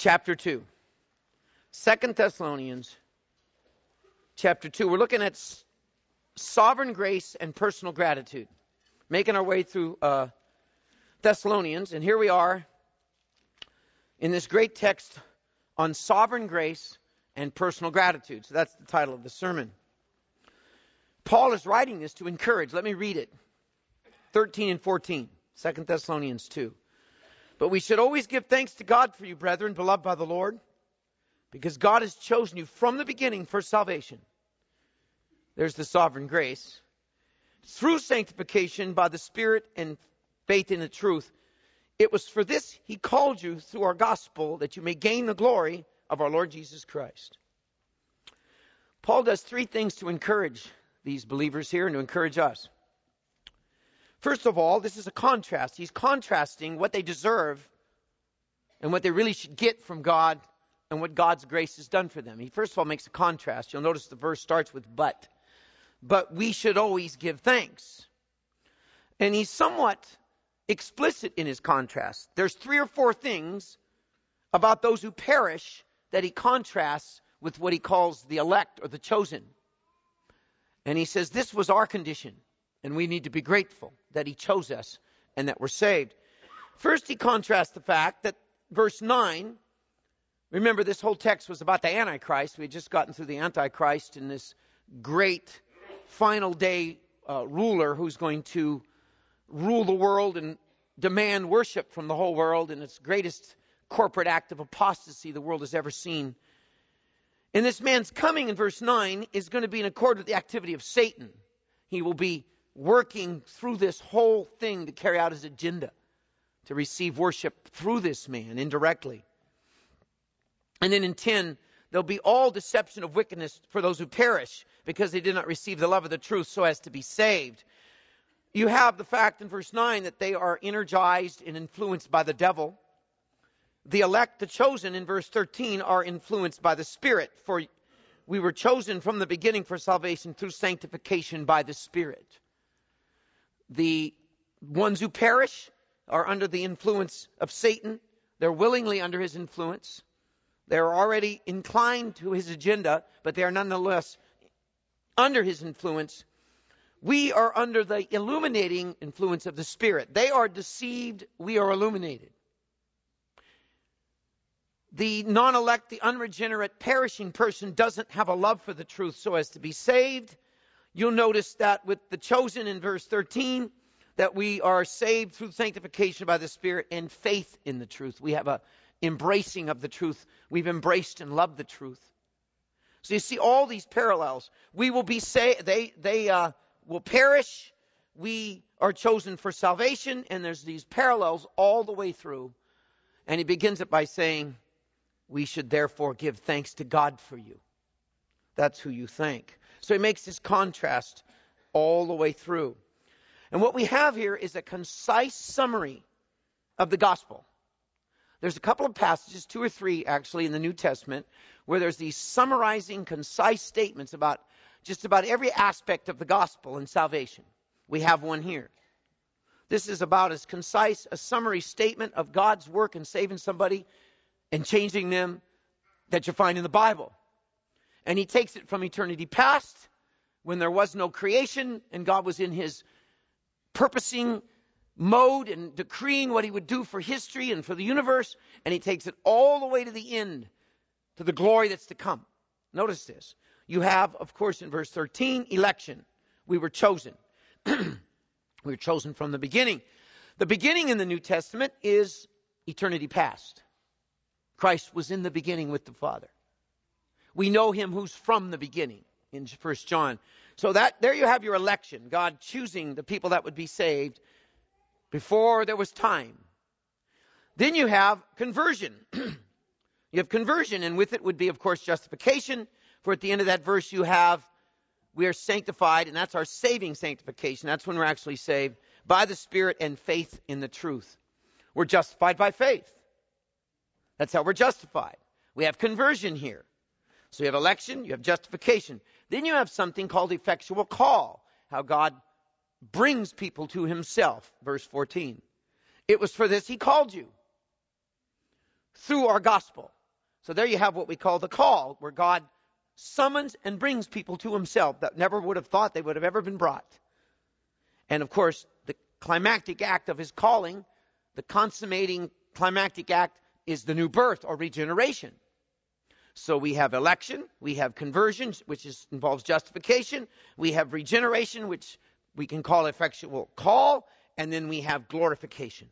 chapter 2. 2 Thessalonians chapter 2. We're looking at sovereign grace and personal gratitude. Making our way through Thessalonians. And here we are in this great text on sovereign grace and personal gratitude. So that's the title of the sermon. Paul is writing this to encourage. Let me read it. 13 and 14. 2 Thessalonians 2. But we should always give thanks to God for you, brethren, beloved by the Lord, because God has chosen you from the beginning for salvation. There's the sovereign grace. Through sanctification by the Spirit and faith in the truth. It was for this he called you through our gospel, that you may gain the glory of our Lord Jesus Christ. Paul does three things to encourage these believers here and to encourage us. First of all, this is a contrast. He's contrasting what they deserve and what they really should get from God and what God's grace has done for them. He first of all makes a contrast. You'll notice the verse starts with but. But we should always give thanks. And he's somewhat explicit in his contrast. There's 3 or 4 things about those who perish that he contrasts with what he calls the elect or the chosen. And he says this was our condition. And we need to be grateful that he chose us and that we're saved. First, he contrasts the fact that verse 9, remember this whole text was about the Antichrist. We had just gotten through the Antichrist and this great final day ruler who's going to rule the world and demand worship from the whole world in its greatest corporate act of apostasy the world has ever seen. And this man's coming in verse 9 is going to be in accord with the activity of Satan. He will be working through this whole thing to carry out his agenda, to receive worship through this man indirectly. And then in 10, there'll be all deception of wickedness for those who perish because they did not receive the love of the truth so as to be saved. You have the fact in verse 9 that they are energized and influenced by the devil. The elect, the chosen in verse 13 are influenced by the Spirit. For we were chosen from the beginning for salvation through sanctification by the Spirit. The ones who perish are under the influence of Satan. They're willingly under his influence. They're already inclined to his agenda, but they are nonetheless under his influence. We are under the illuminating influence of the Spirit. They are deceived. We are illuminated. The non-elect, the unregenerate, perishing person doesn't have a love for the truth so as to be saved. You'll notice that with the chosen in verse 13, that we are saved through sanctification by the Spirit and faith in the truth. We have a embracing of the truth. We've embraced and loved the truth. So you see all these parallels. We will be saved. They will perish. We are chosen for salvation. And there's these parallels all the way through. And he begins it by saying, we should therefore give thanks to God for you. That's who you thank. So he makes this contrast all the way through. And what we have here is a concise summary of the gospel. There's a couple of passages, 2 or 3 actually in the New Testament, where there's these summarizing, concise statements about just about every aspect of the gospel and salvation. We have one here. This is about as concise a summary statement of God's work in saving somebody and changing them that you find in the Bible. And he takes it from eternity past, when there was no creation, and God was in his purposing mode and decreeing what he would do for history and for the universe. And he takes it all the way to the end, to the glory that's to come. Notice this. You have, of course, in verse 13, election. We were chosen. We were chosen from the beginning. The beginning in the New Testament is eternity past. Christ was in the beginning with the Father. We know him who's from the beginning in 1 John. So that there you have your election. God choosing the people that would be saved before there was time. Then you have conversion. You have conversion, and with it would be, of course, justification. For at the end of that verse you have, we are sanctified, and that's our saving sanctification. That's when we're actually saved by the Spirit and faith in the truth. We're justified by faith. That's how we're justified. We have conversion here. So you have election, you have justification. Then you have something called effectual call. How God brings people to himself. Verse 14. It was for this he called you. through our gospel. So there you have what we call the call, where God summons and brings people to himself that never would have thought they would have ever been brought. And of course, the climactic act of his calling, the consummating climactic act, is the new birth or regeneration. So we have election, we have conversion, which involves justification, we have regeneration, which we can call effectual call, and then we have glorification.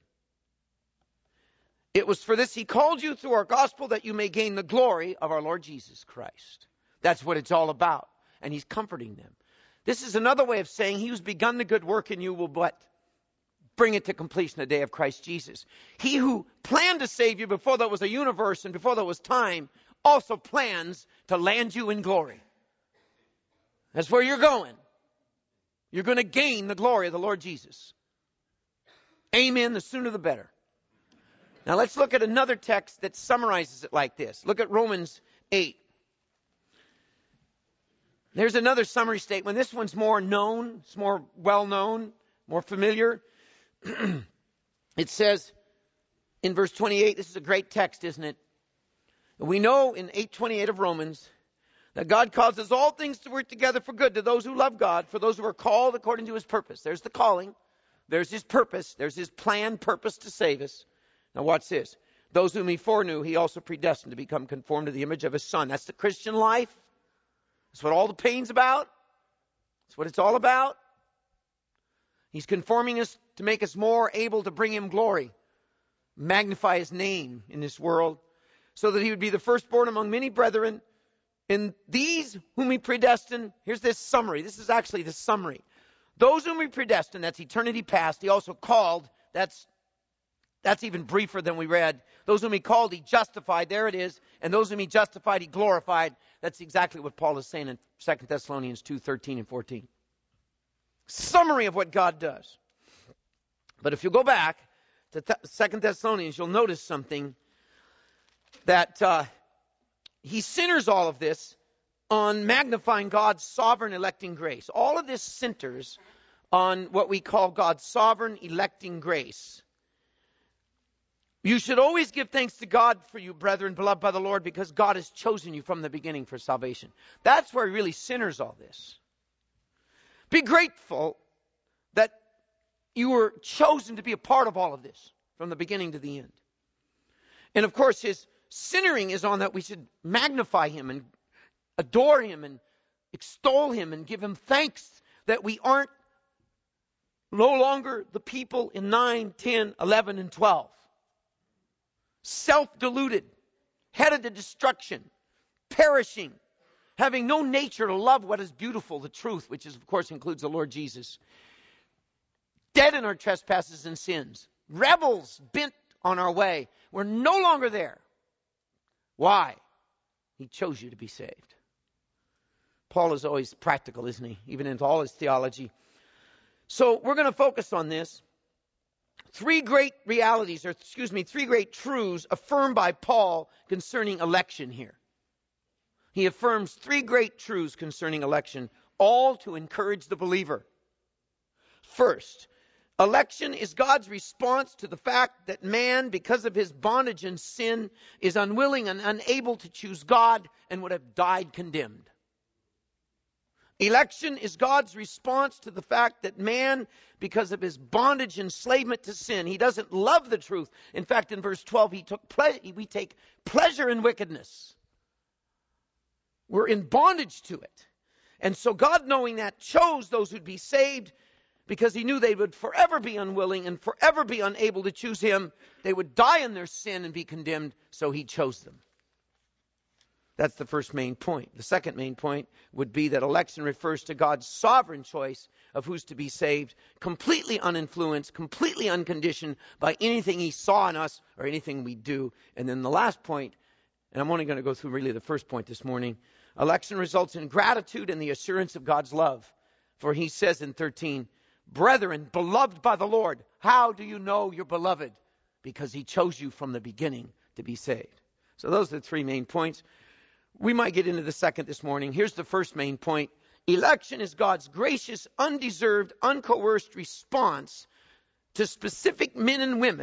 It was for this he called you through our gospel, that you may gain the glory of our Lord Jesus Christ. That's what it's all about. And he's comforting them. This is another way of saying he who's begun the good work in you will what? Bring it to completion the day of Christ Jesus. He who planned to save you before there was a universe and before there was time also plans to land you in glory. That's where you're going. You're going to gain the glory of the Lord Jesus. Amen. The sooner the better. Now let's look at another text that summarizes it like this. Look at Romans 8. There's another summary statement. This one's more known. It's more well known, more familiar. It says in verse 28, this is a great text, isn't it? We know in 8:28 of Romans that God causes all things to work together for good to those who love God, for those who are called according to his purpose. There's the calling. There's his purpose. There's his plan, purpose to save us. Now watch this. Those whom he foreknew, he also predestined to become conformed to the image of his Son. That's the Christian life. That's what all the pain's about. That's what it's all about. He's conforming us to make us more able to bring him glory. Magnify his name in this world, so that he would be the firstborn among many brethren. And these whom he predestined, here's this summary. This is actually the summary. Those whom he predestined, that's eternity past, he also called. That's even briefer than we read. Those whom he called, he justified. There it is. And those whom he justified, he glorified. That's exactly what Paul is saying in 2 Thessalonians 2:13 and 14. Summary of what God does. But if you go back to 2 Thessalonians, you'll notice something. That he centers all of this on magnifying God's sovereign electing grace. All of this centers on what we call God's sovereign electing grace. You should always give thanks to God for you, brethren, beloved by the Lord, because God has chosen you from the beginning for salvation. That's where he really centers all this. Be grateful that you were chosen to be a part of all of this from the beginning to the end. And of course, his centering is on that we should magnify him and adore him and extol him and give him thanks that we aren't no longer the people in 9, 10, 11, and 12. Self-deluded, headed to destruction, perishing, having no nature to love what is beautiful, the truth, which is, of course includes the Lord Jesus. Dead in our trespasses and sins, rebels bent on our way. We're no longer there. Why? He chose you to be saved. Paul is always practical, isn't he? Even into all his theology. So we're going to focus on this. Three great truths affirmed by Paul concerning election here. He affirms three great truths concerning election, all to encourage the believer. First, election is God's response to the fact that man, because of his bondage and sin, is unwilling and unable to choose God and would have died condemned. Election is God's response to the fact that man, because of his bondage and enslavement to sin, he doesn't love the truth. In fact, in verse 12, we take pleasure in wickedness. We're in bondage to it. And so God, knowing that, chose those who'd be saved because he knew they would forever be unwilling and forever be unable to choose him. They would die in their sin and be condemned, so he chose them. That's the first main point. The second main point would be that election refers to God's sovereign choice of who's to be saved, completely uninfluenced, completely unconditioned by anything he saw in us or anything we do. And then the last point, and I'm only going to go through really the first point this morning, election results in gratitude and the assurance of God's love. For he says in 13, brethren, beloved by the Lord, how do you know you're beloved? Because he chose you from the beginning to be saved. So those are the three main points. We might get into the second this morning. Here's the first main point. Election is God's gracious, undeserved, uncoerced response to specific men and women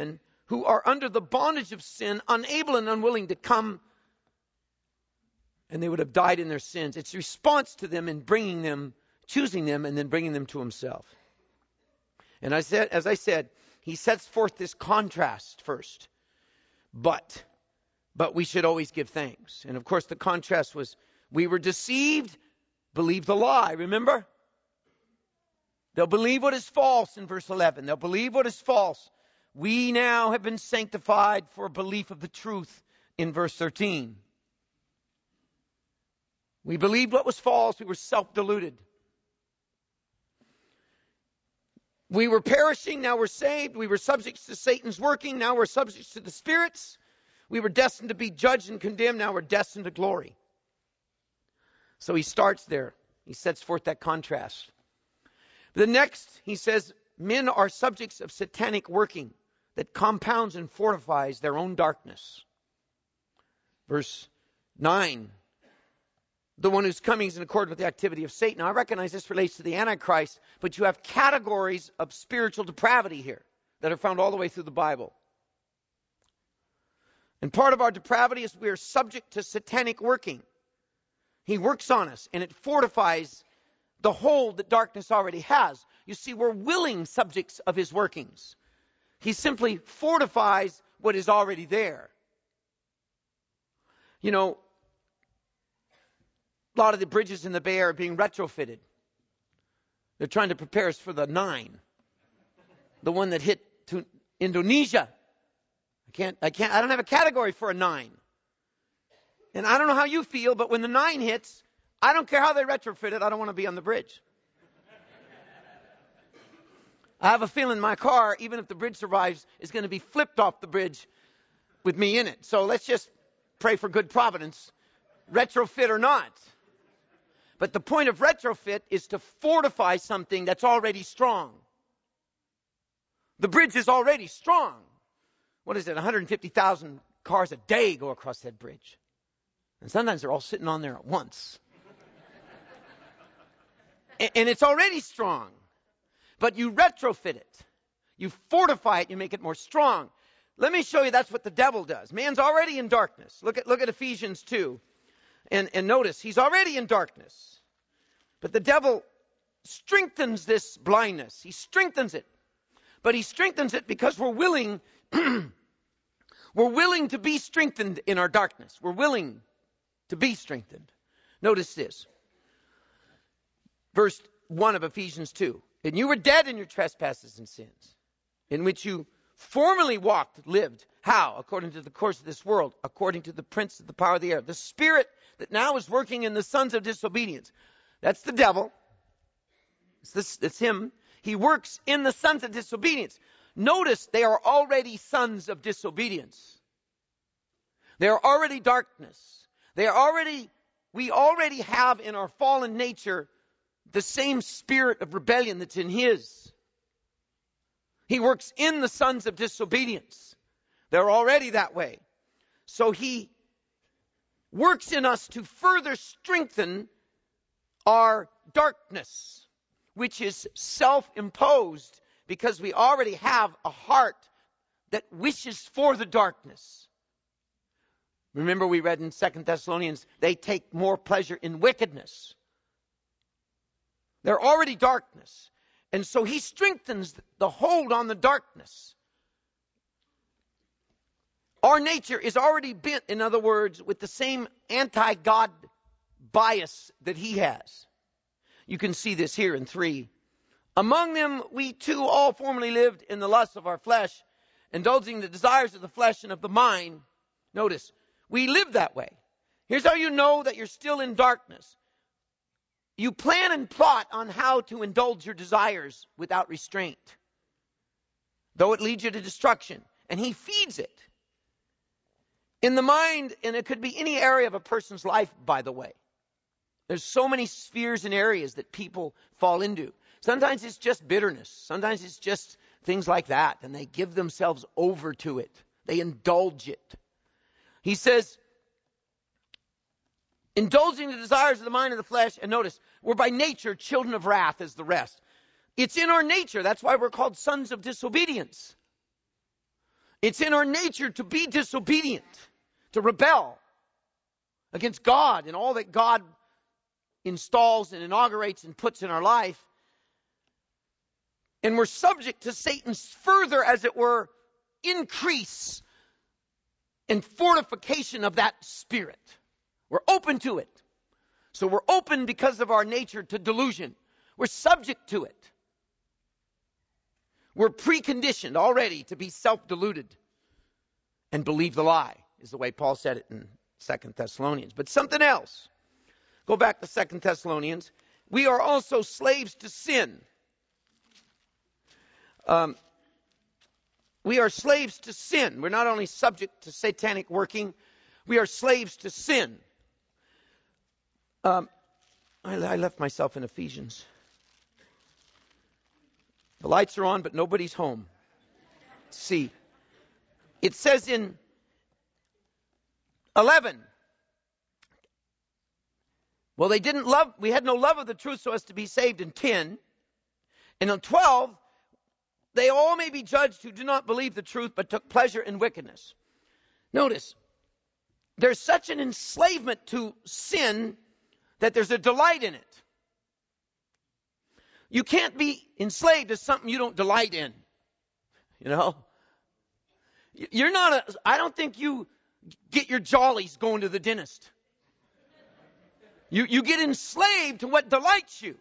who are under the bondage of sin, unable and unwilling to come, and they would have died in their sins. It's response to them in bringing them, choosing them, and then bringing them to himself. And as I said, he sets forth this contrast first. But we should always give thanks. And of course the contrast was, we were deceived, believe the lie, remember? They'll believe what is false in verse 11. They'll believe what is false. We now have been sanctified for a belief of the truth in verse 13. We believed what was false. We were self-deluded. We were perishing. Now we're saved. We were subjects to Satan's working. Now we're subjects to the spirits. We were destined to be judged and condemned. Now we're destined to glory. So he starts there. He sets forth that contrast. The next, he says, men are subjects of satanic working that compounds and fortifies their own darkness. Verse 9. The one who's coming is in accord with the activity of Satan. Now, I recognize this relates to the Antichrist, but you have categories of spiritual depravity here that are found all the way through the Bible. And part of our depravity is we are subject to satanic working. He works on us, and it fortifies the hold that darkness already has. You see, we're willing subjects of his workings. He simply fortifies what is already there. You know, a lot of the bridges in the Bay Area are being retrofitted. They're trying to prepare us for the 9. The one that hit to Indonesia. I don't have a category for a 9. And I don't know how you feel, but when the 9 hits, I don't care how they retrofit it, I don't want to be on the bridge. I have a feeling my car, even if the bridge survives, is going to be flipped off the bridge with me in it. So let's just pray for good providence, retrofit or not. But the point of retrofit is to fortify something that's already strong. The bridge is already strong. What is it? 150,000 cars a day go across that bridge. And sometimes they're all sitting on there at once. And it's already strong. But you retrofit it. You fortify it. You make it more strong. Let me show you that's what the devil does. Man's already in darkness. Look at Ephesians 2. And notice, he's already in darkness. But the devil strengthens this blindness. He strengthens it. But he strengthens it because we're willing to be strengthened in our darkness. We're willing to be strengthened. Notice this. Verse 1 of Ephesians 2. And you were dead in your trespasses and sins, in which you formerly lived. How? According to the course of this world, according to the prince of the power of the air. The spirit that now is working in the sons of disobedience. That's the devil. It's him. He works in the sons of disobedience. Notice they are already sons of disobedience. They are already darkness. We already have in our fallen nature the same spirit of rebellion that's in his. He works in the sons of disobedience. They're already that way. So he works in us to further strengthen our darkness, which is self-imposed because we already have a heart that wishes for the darkness. Remember we read in 2 Thessalonians, they take more pleasure in wickedness. They're already darkness. And so he strengthens the hold on the darkness. Our nature is already bent, in other words, with the same anti-God bias that he has. You can see this here in 3. Among them we too all formerly lived in the lusts of our flesh, indulging the desires of the flesh and of the mind. Notice, we live that way. Here's how you know that you're still in darkness. You plan and plot on how to indulge your desires without restraint, though it leads you to destruction. And he feeds it. In the mind, and it could be any area of a person's life, by the way. There's so many spheres and areas that people fall into. Sometimes it's just bitterness. Sometimes it's just things like that. And they give themselves over to it. They indulge it. He says, indulging the desires of the mind and the flesh. And notice, we're by nature children of wrath as the rest. It's in our nature. That's why we're called sons of disobedience. It's in our nature to be disobedient, to rebel against God and all that God installs and inaugurates and puts in our life. And we're subject to Satan's further, as it were, increase and fortification of that spirit. We're open to it. So we're open because of our nature to delusion. We're subject to it. We're preconditioned already to be self-deluded and believe the lie, is the way Paul said it in 2 Thessalonians. But something else. Go back to 2 Thessalonians. We are also slaves to sin. We are slaves to sin. We're not only subject to satanic working, we are slaves to sin. I left myself in Ephesians. The lights are on, but nobody's home. See, it says in 11, well, we had no love of the truth so as to be saved in 10. And in 12, they all may be judged who do not believe the truth, but took pleasure in wickedness. Notice, there's such an enslavement to sin that there's a delight in it. You can't be enslaved to something you don't delight in. You know? I don't think you get your jollies going to the dentist. You get enslaved to what delights you.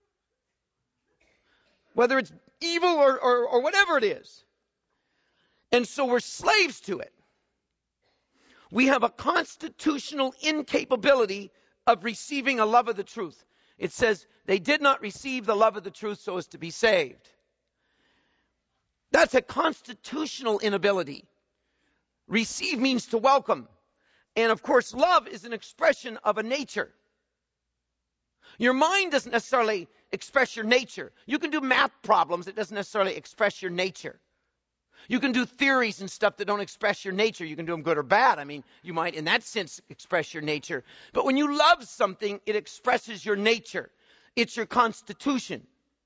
Whether it's evil or whatever it is. And so we're slaves to it. We have a constitutional incapability of receiving a love of the truth. It says they did not receive the love of the truth so as to be saved. That's a constitutional inability. Receive means to welcome. And of course, love is an expression of a nature. Your mind doesn't necessarily express your nature. You can do math problems. It doesn't necessarily express your nature. You can do theories and stuff that don't express your nature. You can do them good or bad. I mean, you might in that sense express your nature. But when you love something, it expresses your nature. It's your constitution.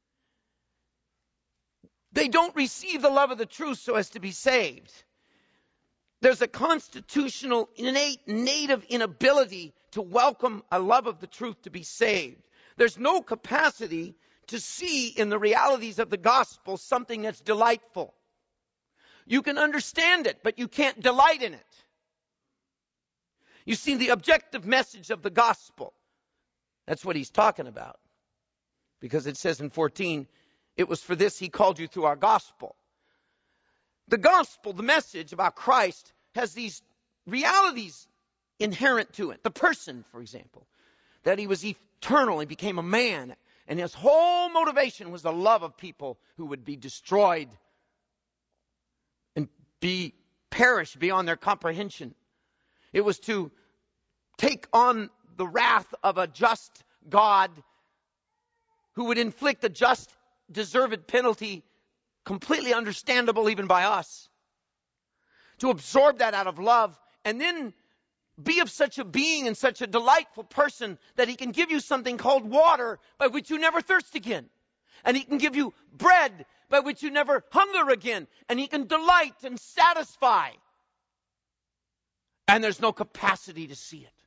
They don't receive the love of the truth so as to be saved. There's a constitutional, innate, native inability to welcome a love of the truth to be saved. There's no capacity to see in the realities of the gospel something that's delightful. You can understand it, but you can't delight in it. You see, the objective message of the gospel, that's what he's talking about. Because it says in 14, it was for this he called you through our gospel. The gospel, the message about Christ, has these realities inherent to it. The person, for example, that he was eternal, he became a man, and his whole motivation was the love of people who would be destroyed and perish beyond their comprehension. It was to take on the wrath of a just God who would inflict a just, deserved penalty, completely understandable even by us. To absorb that out of love and then be of such a being and such a delightful person that he can give you something called water by which you never thirst again. And he can give you bread by which you never hunger again. And he can delight and satisfy. And there's no capacity to see it.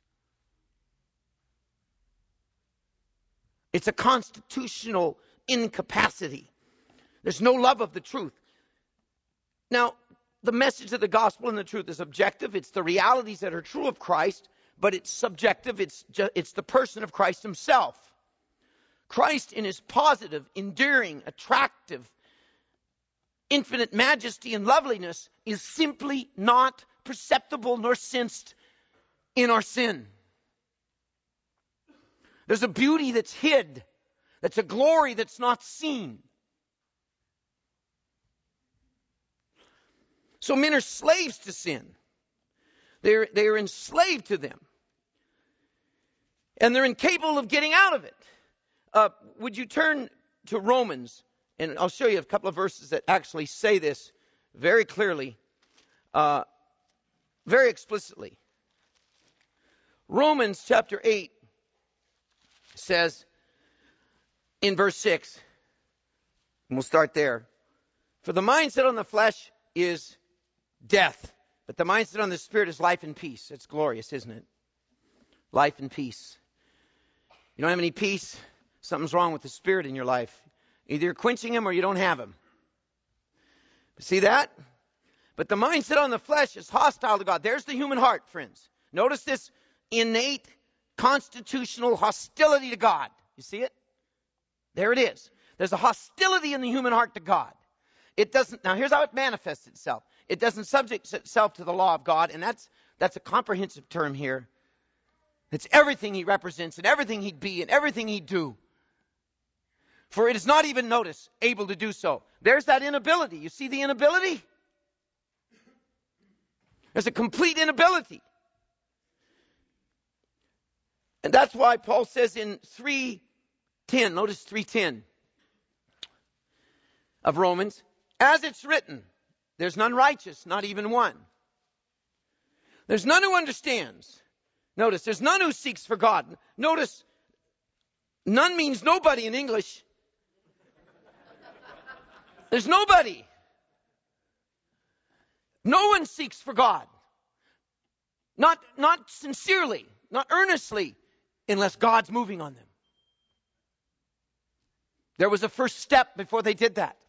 It's a constitutional incapacity. There's no love of the truth. Now, the message of the gospel and the truth is objective. It's the realities that are true of Christ, but it's subjective. It's the person of Christ himself. Christ in his positive, endearing, attractive, infinite majesty and loveliness is simply not perceptible nor sensed in our sin. There's a beauty that's hid. That's a glory that's not seen. So men are slaves to sin. They're enslaved to them. And they're incapable of getting out of it. Would you turn to Romans? And I'll show you a couple of verses that actually say this very clearly, very explicitly. Romans chapter 8 says in verse 6, and we'll start there. For the mindset on the flesh is death. But the mindset on the Spirit is life and peace. It's glorious, isn't it? Life and peace. You don't have any peace, something's wrong with the Spirit in your life. Either you're quenching him or you don't have him. See that? But the mindset on the flesh is hostile to God. There's the human heart, friends. Notice this innate, constitutional hostility to God. You see it? There it is. There's a hostility in the human heart to God. It doesn't. Now here's how it manifests itself. It doesn't subject itself to the law of God, and that's a comprehensive term here. It's everything he represents and everything he'd be and everything he'd do. For it is not even, notice, able to do so. There's that inability. You see the inability? There's a complete inability. And that's why Paul says in 3:10, notice 3:10 of Romans, as it's written, there's none righteous, not even one. There's none who understands. Notice, there's none who seeks for God. Notice, none means nobody in English. There's nobody. No one seeks for God. Not sincerely, not earnestly, unless God's moving on them. There was a first step before they did that.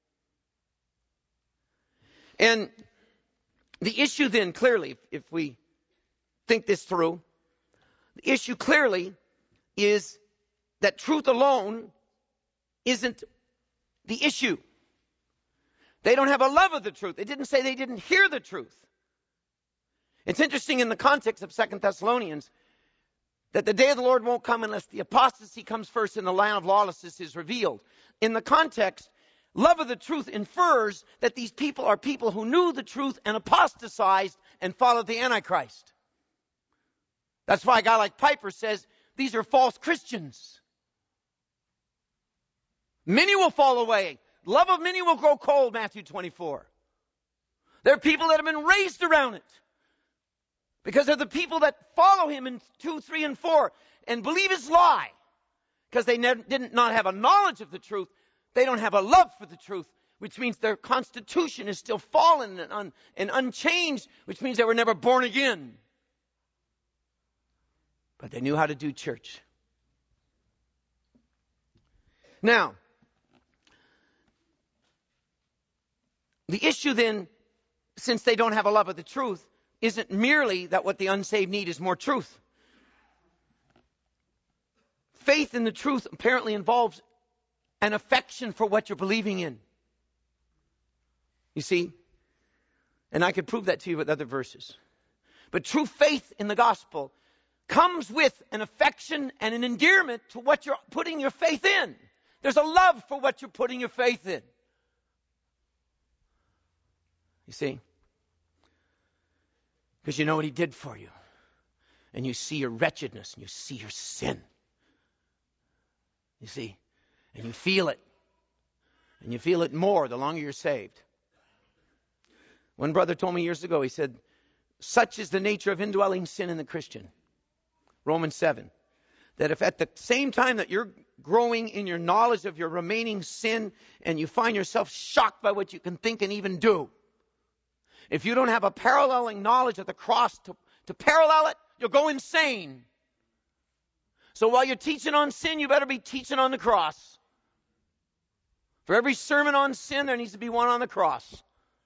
And the issue then clearly, if we think this through, the issue clearly is that truth alone isn't the issue. They don't have a love of the truth. It didn't say they didn't hear the truth. It's interesting in the context of 2 Thessalonians that the day of the Lord won't come unless the apostasy comes first and the land of lawlessness is revealed. In the context, love of the truth infers that these people are people who knew the truth and apostatized and followed the Antichrist. That's why a guy like Piper says these are false Christians. Many will fall away. Love of many will grow cold, Matthew 24. There are people that have been raised around it. Because they're the people that follow him in 2, 3, and 4 and believe his lie. Because they did not have a knowledge of the truth. They don't have a love for the truth, which means their constitution is still fallen and unchanged, which means they were never born again. But they knew how to do church. Now, the issue then, since they don't have a love of the truth, isn't merely that what the unsaved need is more truth. Faith in the truth apparently involves an affection for what you're believing in. You see? And I could prove that to you with other verses. But true faith in the gospel comes with an affection and an endearment to what you're putting your faith in. There's a love for what you're putting your faith in. You see? Because you know what he did for you. And you see your wretchedness and you see your sin. You see? And you feel it. And you feel it more the longer you're saved. One brother told me years ago, he said, such is the nature of indwelling sin in the Christian. Romans 7. That if at the same time that you're growing in your knowledge of your remaining sin and you find yourself shocked by what you can think and even do, if you don't have a paralleling knowledge of the cross to parallel it, you'll go insane. So while you're teaching on sin, you better be teaching on the cross. For every sermon on sin, there needs to be one on the cross.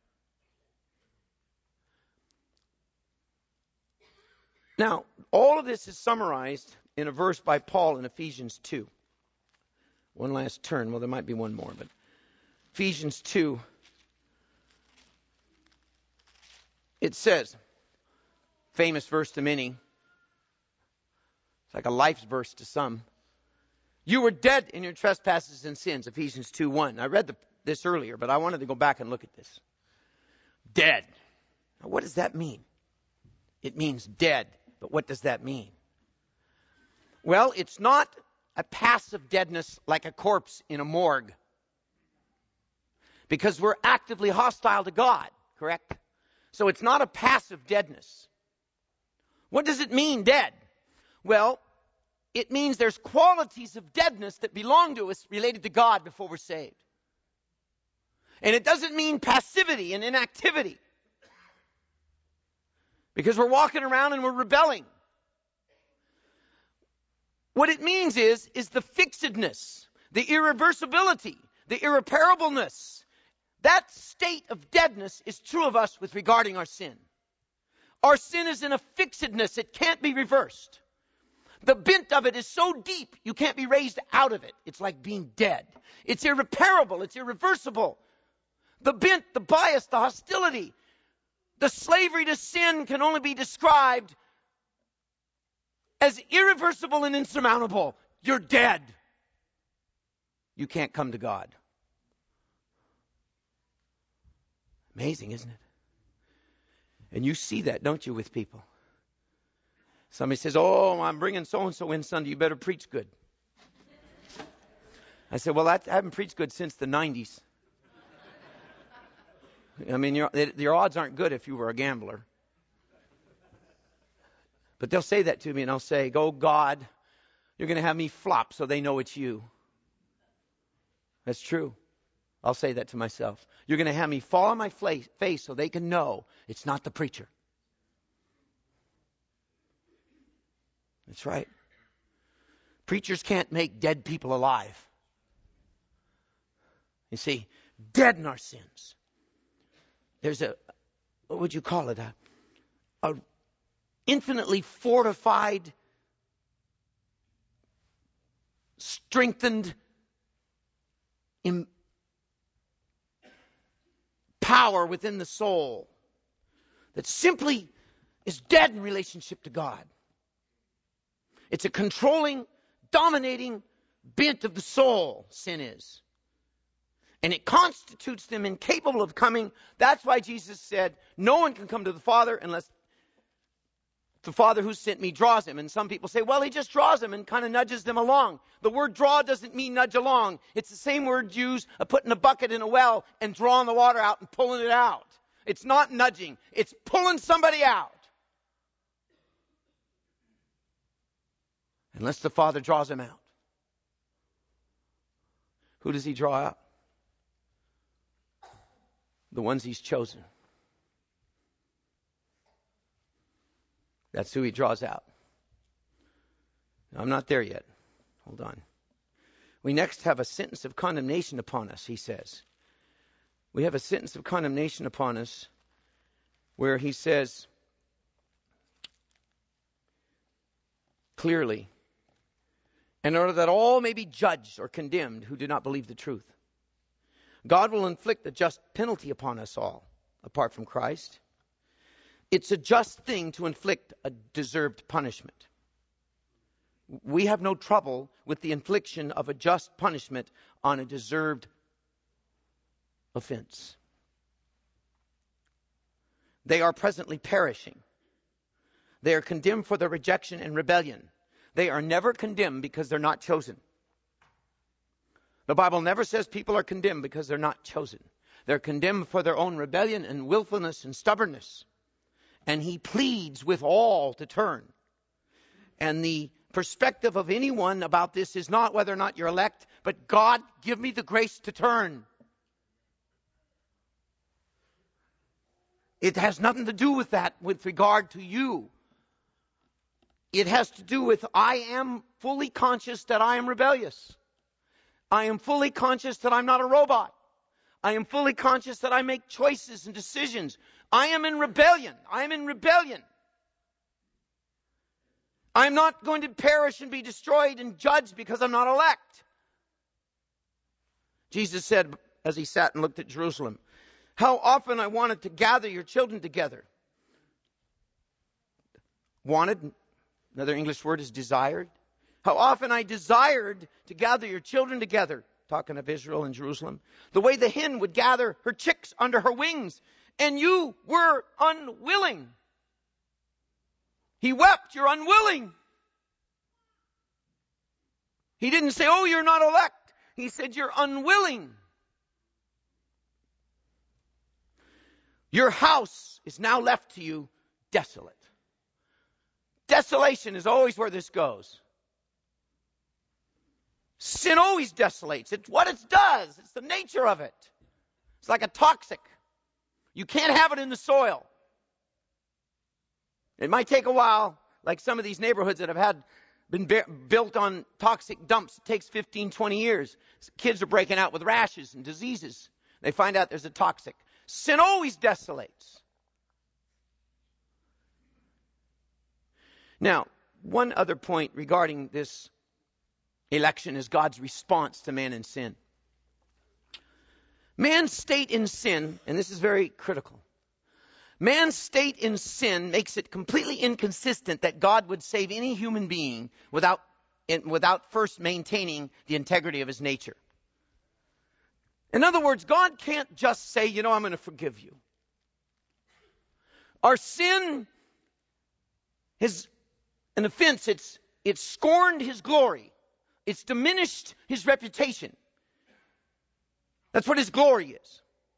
Now, all of this is summarized in a verse by Paul in Ephesians 2. One last turn. Well, there might be one more, but Ephesians 2. It says, famous verse to many. It's like a life's verse to some. You were dead in your trespasses and sins, Ephesians 2:1. I read this earlier, but I wanted to go back and look at this. Dead. Now, what does that mean? It means dead, but what does that mean? Well, it's not a passive deadness like a corpse in a morgue. Because we're actively hostile to God, correct? So it's not a passive deadness. What does it mean, dead? Well, it means there's qualities of deadness that belong to us related to God before we're saved. And it doesn't mean passivity and inactivity. Because we're walking around and we're rebelling. What it means is the fixedness, the irreversibility, the irreparableness. That state of deadness is true of us with regarding our sin. Our sin is in a fixedness. It can't be reversed. The bent of it is so deep, you can't be raised out of it. It's like being dead. It's irreparable. It's irreversible. The bent, the bias, the hostility, the slavery to sin can only be described as irreversible and insurmountable. You're dead. You can't come to God. Amazing, isn't it? And you see that, don't you, with people? Somebody says, oh, I'm bringing so-and-so in Sunday. You better preach good. I said, well, I haven't preached good since the 90s. I mean, your odds aren't good if you were a gambler. But they'll say that to me, and I'll say, oh, God, you're going to have me flop so they know it's you. That's true. I'll say that to myself. You're going to have me fall on my face so they can know it's not the preacher. That's right. Preachers can't make dead people alive. You see, dead in our sins. There's what would you call it? A infinitely fortified, strengthened power within the soul that simply is dead in relationship to God. It's a controlling, dominating bent of the soul, sin is. And it constitutes them incapable of coming. That's why Jesus said, no one can come to the Father unless the Father who sent me draws him. And some people say, well, he just draws them and kind of nudges them along. The word draw doesn't mean nudge along. It's the same word used of putting a bucket in a well and drawing the water out and pulling it out. It's not nudging. It's pulling somebody out. Unless the Father draws him out. Who does he draw out? The ones he's chosen. That's who he draws out. I'm not there yet. Hold on. We next have a sentence of condemnation upon us, he says. We have a sentence of condemnation upon us where he says clearly, in order that all may be judged or condemned who do not believe the truth. God will inflict a just penalty upon us all, apart from Christ. It's a just thing to inflict a deserved punishment. We have no trouble with the infliction of a just punishment on a deserved offense. They are presently perishing. They are condemned for their rejection and rebellion. They are never condemned because they're not chosen. The Bible never says people are condemned because they're not chosen. They're condemned for their own rebellion and willfulness and stubbornness. And he pleads with all to turn. And the perspective of anyone about this is not whether or not you're elect, but God, give me the grace to turn. It has nothing to do with that with regard to you. It has to do with I am fully conscious that I am rebellious. I am fully conscious that I'm not a robot. I am fully conscious that I make choices and decisions. I am in rebellion. I am in rebellion. I'm not going to perish and be destroyed and judged because I'm not elect. Jesus said, as he sat and looked at Jerusalem, how often I wanted to gather your children together. Wanted, another English word is desired. How often I desired to gather your children together, talking of Israel and Jerusalem, the way the hen would gather her chicks under her wings, and you were unwilling. He wept, you're unwilling. He didn't say, oh, you're not elect. He said, you're unwilling. Your house is now left to you desolate. Desolation is always where this goes. Sin always desolates. It's what it does. It's the nature of it. It's like a toxic. You can't have it in the soil. It might take a while, like some of these neighborhoods that have been built on toxic dumps. It takes 15, 20 years. Kids are breaking out with rashes and diseases. They find out there's a toxic. Sin always desolates. Now, one other point regarding this election is God's response to man in sin. Man's state in sin, and this is very critical, man's state in sin makes it completely inconsistent that God would save any human being without first maintaining the integrity of his nature. In other words, God can't just say, I'm going to forgive you. Our sin is an offense. It's scorned his glory. It's diminished his reputation. That's what his glory is.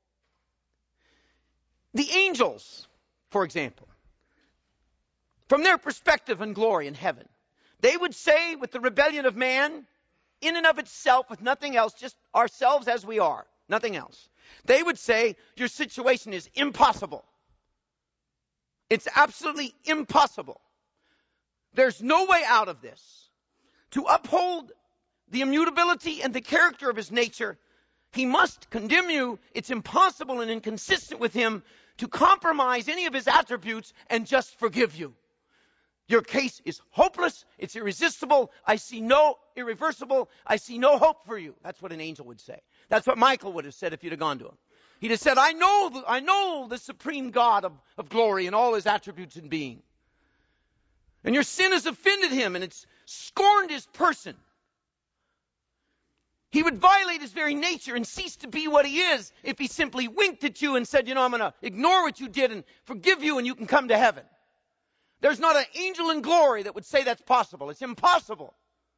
The angels, for example, from their perspective and glory in heaven, they would say with the rebellion of man, in and of itself, with nothing else, just ourselves as we are, nothing else. They would say, your situation is impossible. It's absolutely impossible. There's no way out of this. To uphold the immutability and the character of his nature, he must condemn you. It's impossible and inconsistent with him to compromise any of his attributes and just forgive you. Your case is hopeless. It's irresistible. I see no hope for you. That's what an angel would say. That's what Michael would have said if you'd have gone to him. He'd have said, I know the supreme God of glory and all his attributes and being. And your sin has offended him and it's scorned his person. He would violate his very nature and cease to be what he is if he simply winked at you and said, I'm going to ignore what you did and forgive you and you can come to heaven. There's not an angel in glory that would say that's possible. It's impossible.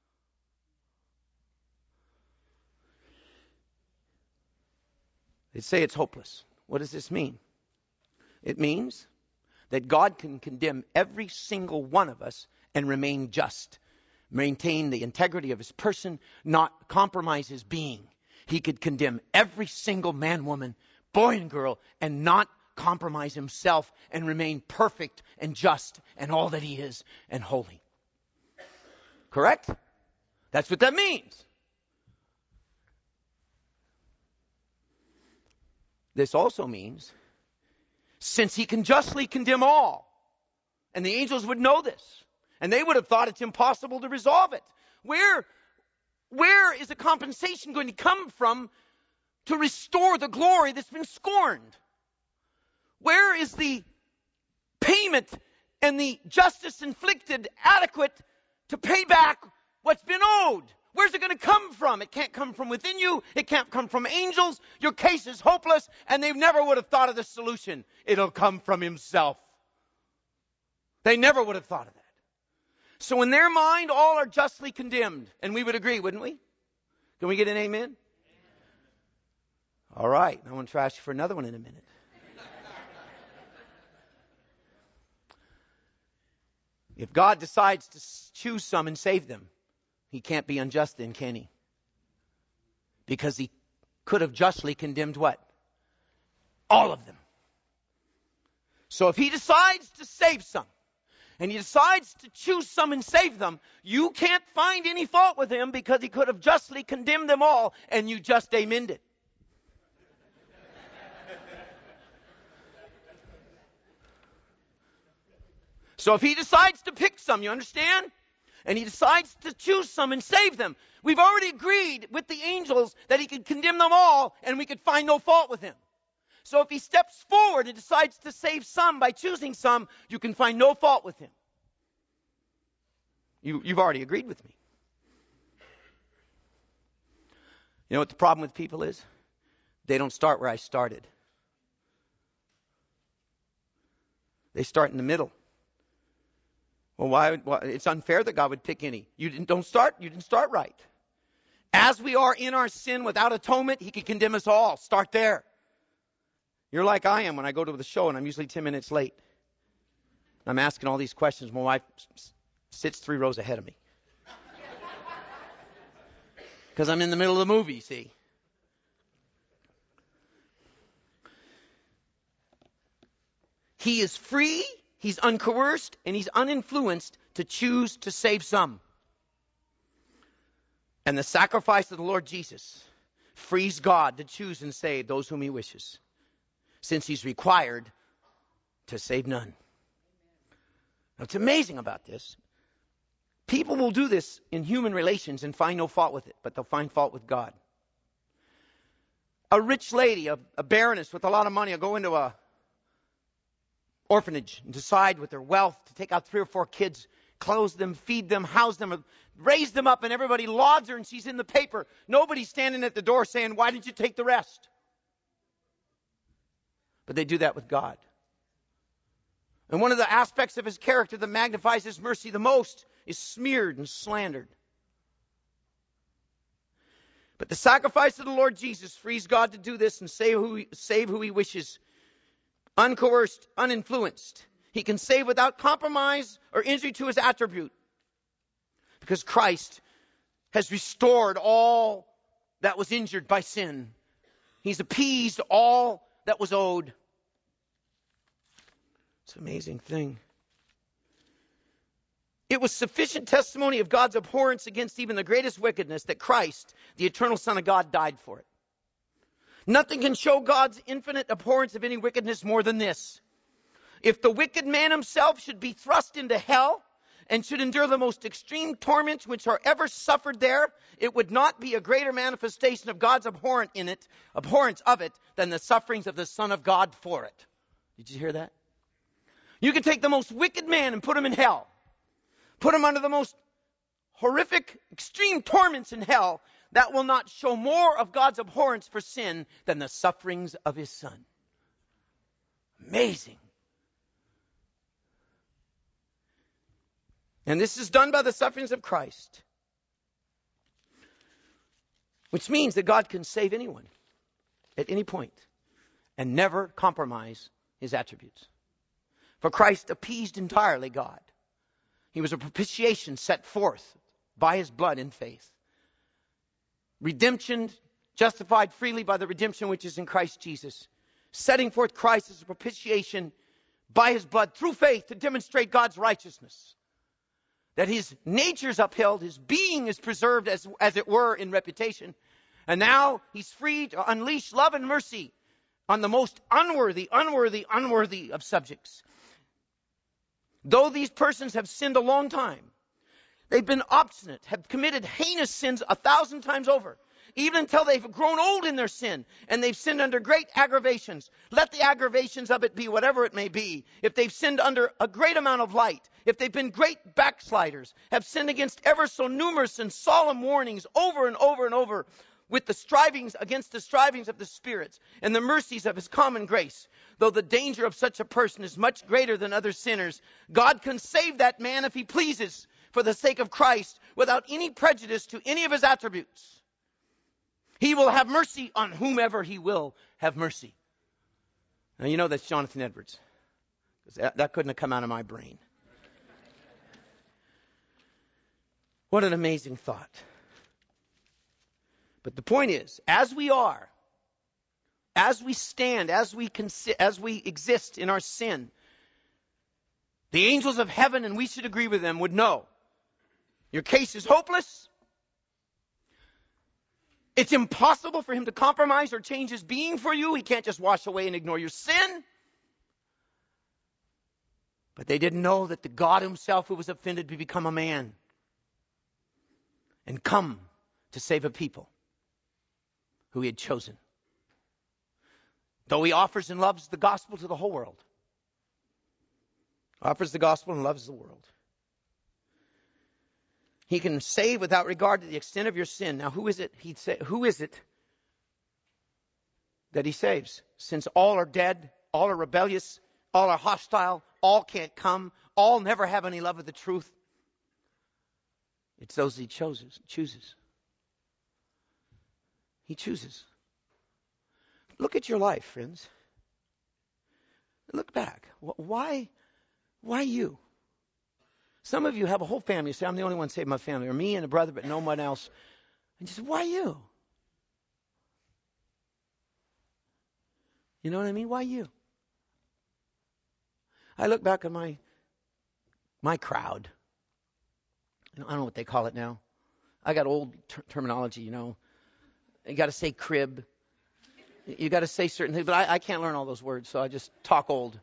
They say it's hopeless. What does this mean? It means that God can condemn every single one of us and remain just. Maintain the integrity of his person, not compromise his being. He could condemn every single man, woman, boy and girl, and not compromise himself and remain perfect and just and all that he is and holy. Correct? That's what that means. This also means, since he can justly condemn all, and the angels would know this, and they would have thought it's impossible to resolve it. Where is the compensation going to come from to restore the glory that's been scorned? Where is the payment and the justice inflicted adequate to pay back what's been owed? Where's it going to come from? It can't come from within you. It can't come from angels. Your case is hopeless, and they never would have thought of the solution. It'll come from himself. They never would have thought of that. So in their mind, all are justly condemned. And we would agree, wouldn't we? Can we get an amen? All right. I want to try you for another one in a minute. If God decides to choose some and save them, he can't be unjust then, can he? Because he could have justly condemned what? All of them. So if he decides to save some, and he decides to choose some and save them, you can't find any fault with him because he could have justly condemned them all and you just amened it. So if he decides to pick some, you understand? And he decides to choose some and save them, we've already agreed with the angels that he could condemn them all and we could find no fault with him. So if he steps forward and decides to save some by choosing some, you can find no fault with him. You've already agreed with me. You know what the problem with people is? They don't start where I started. They start in the middle. Well, why? It's unfair that God would pick any. You didn't start right. As we are in our sin without atonement, he could condemn us all. Start there. You're like I am when I go to the show and I'm usually 10 minutes late. I'm asking all these questions. My wife sits 3 rows ahead of me. Because I'm in the middle of the movie, see. He is free he's uncoerced and he's uninfluenced to choose to save some. And the sacrifice of the Lord Jesus frees God to choose and save those whom he wishes, since he's required to save none. Now, what's amazing about this, people will do this in human relations and find no fault with it, but they'll find fault with God. A rich lady, a baroness with a lot of money, will go into a orphanage and decide with their wealth to take out 3 or 4 kids, clothe them, feed them, house them, raise them up, and everybody lauds her and she's in the paper. Nobody's standing at the door saying, why didn't you take the rest? But they do that with God. And one of the aspects of his character that magnifies his mercy the most is smeared and slandered. But the sacrifice of the Lord Jesus frees God to do this and save who he wishes. Uncoerced, uninfluenced. He can save without compromise or injury to his attribute. Because Christ has restored all that was injured by sin. He's appeased all that was owed. It's an amazing thing. It was sufficient testimony of God's abhorrence against even the greatest wickedness that Christ, the eternal Son of God, died for it. Nothing can show God's infinite abhorrence of any wickedness more than this. If the wicked man himself should be thrust into hell and should endure the most extreme torments which are ever suffered there, it would not be a greater manifestation of God's abhorrence of it than the sufferings of the Son of God for it. Did you hear that? You can take the most wicked man and put him in hell. Put him under the most horrific, extreme torments in hell. That will not show more of God's abhorrence for sin than the sufferings of his Son. Amazing. And this is done by the sufferings of Christ. Which means that God can save anyone at any point and never compromise his attributes. For Christ appeased entirely God. He was a propitiation set forth by his blood in faith. Redemption, justified freely by the redemption which is in Christ Jesus. Setting forth Christ as a propitiation by his blood through faith to demonstrate God's righteousness. That his nature is upheld, his being is preserved as it were in reputation. And now he's free to unleash love and mercy on the most unworthy of subjects. Though these persons have sinned a long time, they've been obstinate, have committed heinous sins 1,000 times over, even until they've grown old in their sin, and they've sinned under great aggravations. Let the aggravations of it be whatever it may be. If they've sinned under a great amount of light, if they've been great backsliders, have sinned against ever so numerous and solemn warnings over and over and over, with the strivings against the strivings of the spirits and the mercies of his common grace. Though the danger of such a person is much greater than other sinners, God can save that man if he pleases for the sake of Christ without any prejudice to any of his attributes. He will have mercy on whomever he will have mercy. Now you know that's Jonathan Edwards. That couldn't have come out of my brain. What an amazing thought. But the point is, as we are, as we stand, as we exist in our sin, the angels of heaven, and we should agree with them, would know your case is hopeless. It's impossible for him to compromise or change his being for you. He can't just wash away and ignore your sin. But they didn't know that the God himself who was offended would become a man and come to save a people who he had chosen. Though he offers and loves the gospel to the whole world. Offers the gospel and loves the world. He can save without regard to the extent of your sin. Now who is it that he saves? Since all are dead, all are rebellious, all are hostile, all can't come, all never have any love of the truth. It's those he chooses. He chooses. Look at your life, friends. Look back. Why you? Some of you have a whole family. You say, I'm the only one saved in my family. Or me and a brother, but no one else. And you say, why you? You know what I mean? Why you? I look back at my crowd. I don't know what they call it now. I got old terminology, you know. You got to say crib. You got to say certain things, but I can't learn all those words, so I just talk old.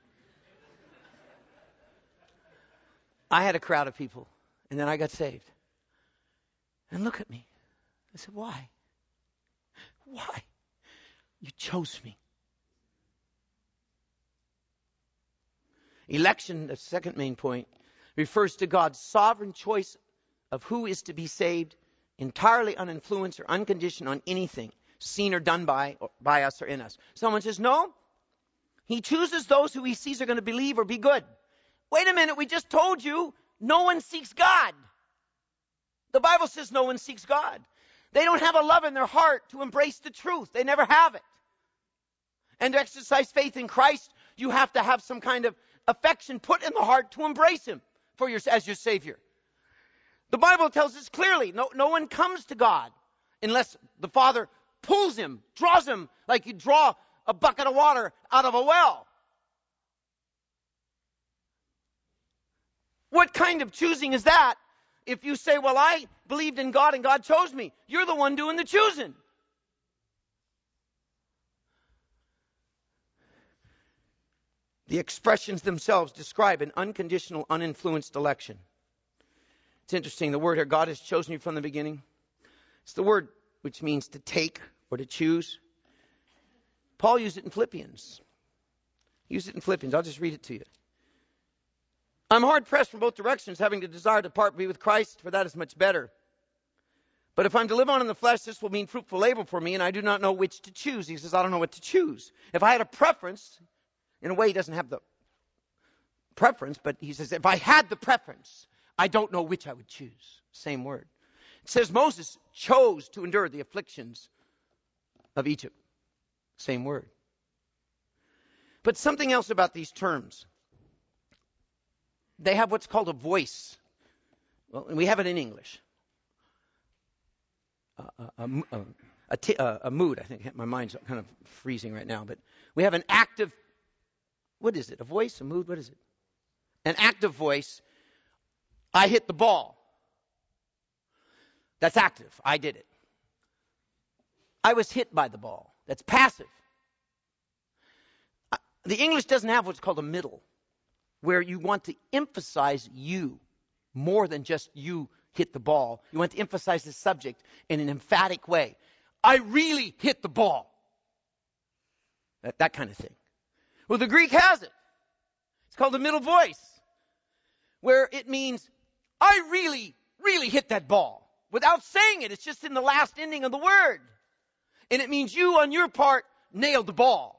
I had a crowd of people, and then I got saved. And look at me. I said, why? Why? You chose me. Election, the second main point, refers to God's sovereign choice of who is to be saved, entirely uninfluenced or unconditioned on anything seen or done by us or in us. Someone says, no, he chooses those who he sees are going to believe or be good. Wait a minute, we just told you no one seeks God. The Bible says no one seeks God. They don't have a love in their heart to embrace the truth. They never have it. And to exercise faith in Christ, you have to have some kind of affection put in the heart to embrace him as your Savior. The Bible tells us clearly, no one comes to God unless the Father pulls him, draws him, like you draw a bucket of water out of a well. What kind of choosing is that? If you say, well, I believed in God and God chose me, you're the one doing the choosing. The expressions themselves describe an unconditional, uninfluenced election. It's interesting, the word here, God has chosen you from the beginning. It's the word which means to take or to choose. Paul used it in Philippians. He used it in Philippians. I'll just read it to you. I'm hard pressed from both directions, having the desire to depart and be with Christ, for that is much better. But if I'm to live on in the flesh, this will mean fruitful labor for me, and I do not know which to choose. He says, I don't know what to choose. If I had a preference, in a way he doesn't have the preference, but he says, if I had the preference, I don't know which I would choose. Same word. It says Moses chose to endure the afflictions of Egypt. Same word. But something else about these terms. They have what's called a voice. Well, we have it in English. A mood, I think. My mind's kind of freezing right now. But we have an active, what is it? A voice? A mood? What is it? An active voice. I hit the ball. That's active. I did it. I was hit by the ball. That's passive. The English doesn't have what's called a middle, where you want to emphasize you more than just you hit the ball. You want to emphasize the subject in an emphatic way. I really hit the ball. That kind of thing. Well, the Greek has it. It's called a middle voice, where it means I really, really hit that ball. Without saying it, it's just in the last ending of the word. And it means you, on your part, nailed the ball.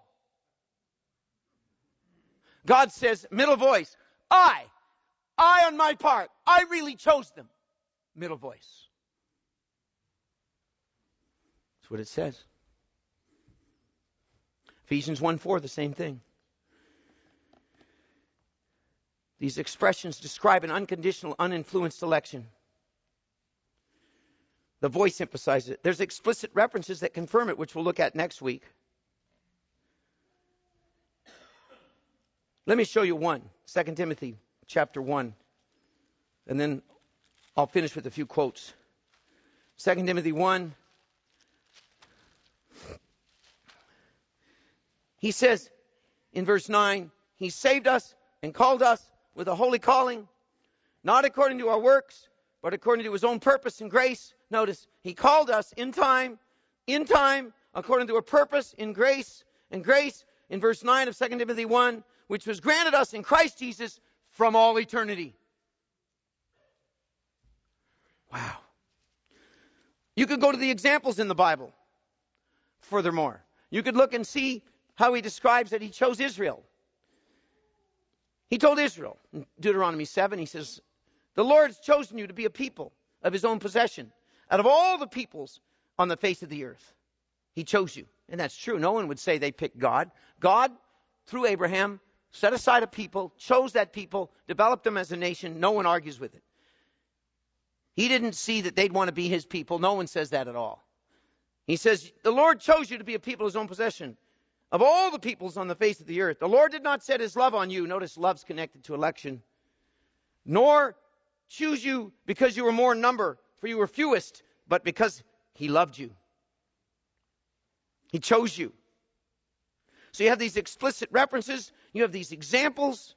God says, middle voice, I on my part, I really chose them. Middle voice. That's what it says. Ephesians 1:4, the same thing. These expressions describe an unconditional, uninfluenced election. The voice emphasizes it. There's explicit references that confirm it, which we'll look at next week. Let me show you one. 2 Timothy chapter 1. And then I'll finish with a few quotes. 2 Timothy 1. He says in verse 9, He saved us and called us with a holy calling, not according to our works, but according to His own purpose and grace. Notice, He called us in time, according to a purpose in grace, and grace in verse 9 of 2 Timothy 1, which was granted us in Christ Jesus from all eternity. Wow. You could go to the examples in the Bible. Furthermore, you could look and see how He describes that He chose Israel. He told Israel in Deuteronomy 7, He says, the Lord's chosen you to be a people of His own possession. Out of all the peoples on the face of the earth, He chose you. And that's true. No one would say they picked God. God, through Abraham, set aside a people, chose that people, developed them as a nation. No one argues with it. He didn't see that they'd want to be His people. No one says that at all. He says, the Lord chose you to be a people of His own possession, of all the peoples on the face of the earth. The Lord did not set his love on you. Notice love's connected to election. Nor choose you because you were more in number, for you were fewest, but because he loved you. He chose you. So you have these explicit references. You have these examples.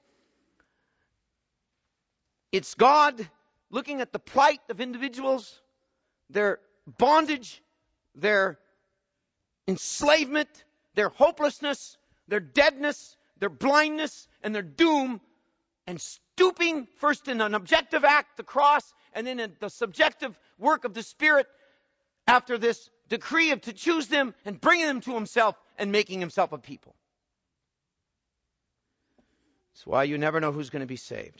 It's God looking at the plight of individuals, their bondage, their enslavement, their hopelessness, their deadness, their blindness, and their doom, and stooping first in an objective act, the cross, and then in the subjective work of the Spirit after this decree of to choose them and bringing them to himself and making himself a people. That's why you never know who's going to be saved.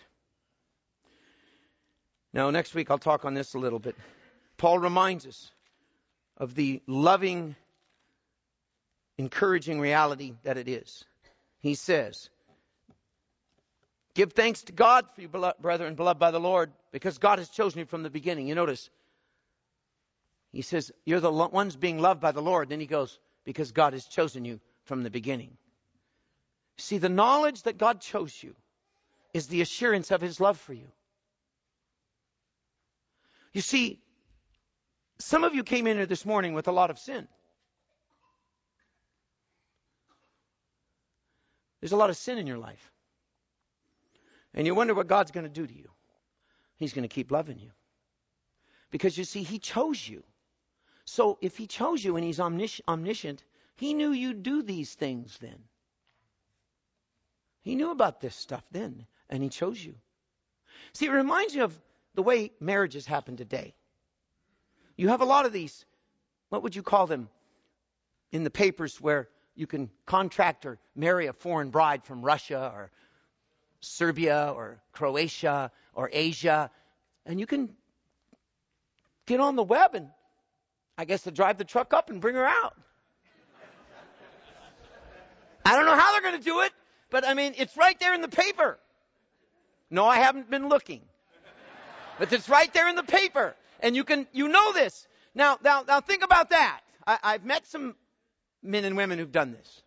Now, next week I'll talk on this a little bit. Paul reminds us of the loving, encouraging reality that it is. He says, give thanks to God for you, brethren, beloved by the Lord, because God has chosen you from the beginning. You notice, he says, you're the ones being loved by the Lord. Then he goes, because God has chosen you from the beginning. See, the knowledge that God chose you is the assurance of his love for you. You see, some of you came in here this morning with a lot of sin. There's a lot of sin in your life. And you wonder what God's going to do to you. He's going to keep loving you. Because you see, he chose you. So if he chose you and he's omniscient, he knew you'd do these things then. He knew about this stuff then, and he chose you. See, it reminds you of the way marriages happen today. You have a lot of these, what would you call them, in the papers where you can contract or marry a foreign bride from Russia or Serbia or Croatia or Asia. And you can get on the web and, I guess, to drive the truck up and bring her out. I don't know how they're going to do it, but I mean, it's right there in the paper. No, I haven't been looking. But it's right there in the paper. And you know this. Now think about that. I've met some men and women who've done this.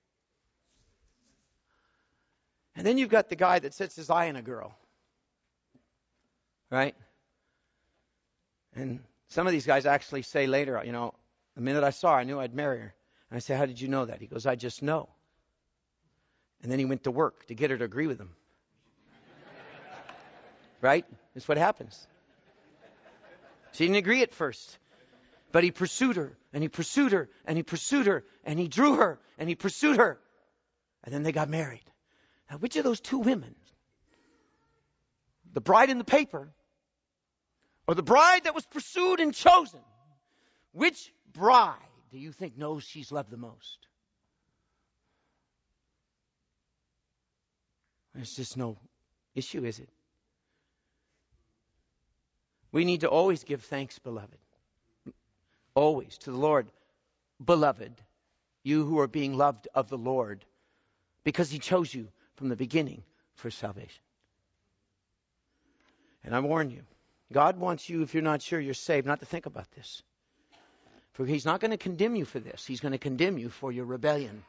And then you've got the guy that sets his eye on a girl. Right? And some of these guys actually say later, you know, the minute I saw her, I knew I'd marry her. And I say, how did you know that? He goes, I just know. And then he went to work to get her to agree with him. Right? That's what happens. She didn't agree at first. But he pursued her, and he pursued her, and he pursued her, and he drew her, and he pursued her. And then they got married. Now, which of those two women, the bride in the paper, or the bride that was pursued and chosen, which bride do you think knows she's loved the most? There's just no issue, is it? We need to always give thanks, beloved. Always to the Lord. Beloved, you who are being loved of the Lord, because he chose you from the beginning for salvation. And I warn you, God wants you, if you're not sure you're saved, not to think about this. For he's not going to condemn you for this. He's going to condemn you for your rebellion.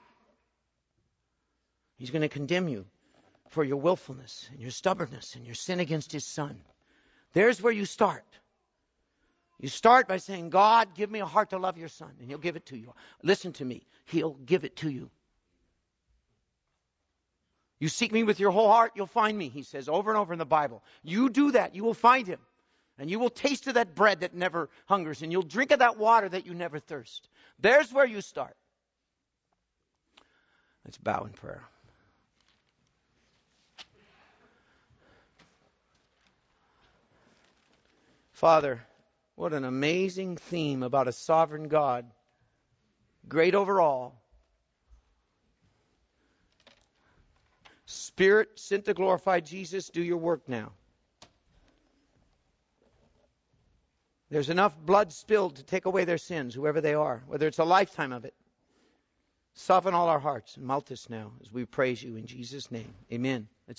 He's going to condemn you for your willfulness and your stubbornness and your sin against his Son. There's where you start. You start by saying, God, give me a heart to love your Son, and he'll give it to you. Listen to me. He'll give it to you. You seek me with your whole heart, you'll find me, he says over and over in the Bible. You do that, you will find him. And you will taste of that bread that never hungers, and you'll drink of that water that you never thirst. There's where you start. Let's bow in prayer. Father, what an amazing theme about a sovereign God, great over all. Spirit sent to glorify Jesus, do your work now. There's enough blood spilled to take away their sins, whoever they are, whether it's a lifetime of it. Soften all our hearts and melt us now as we praise you in Jesus' name. Amen.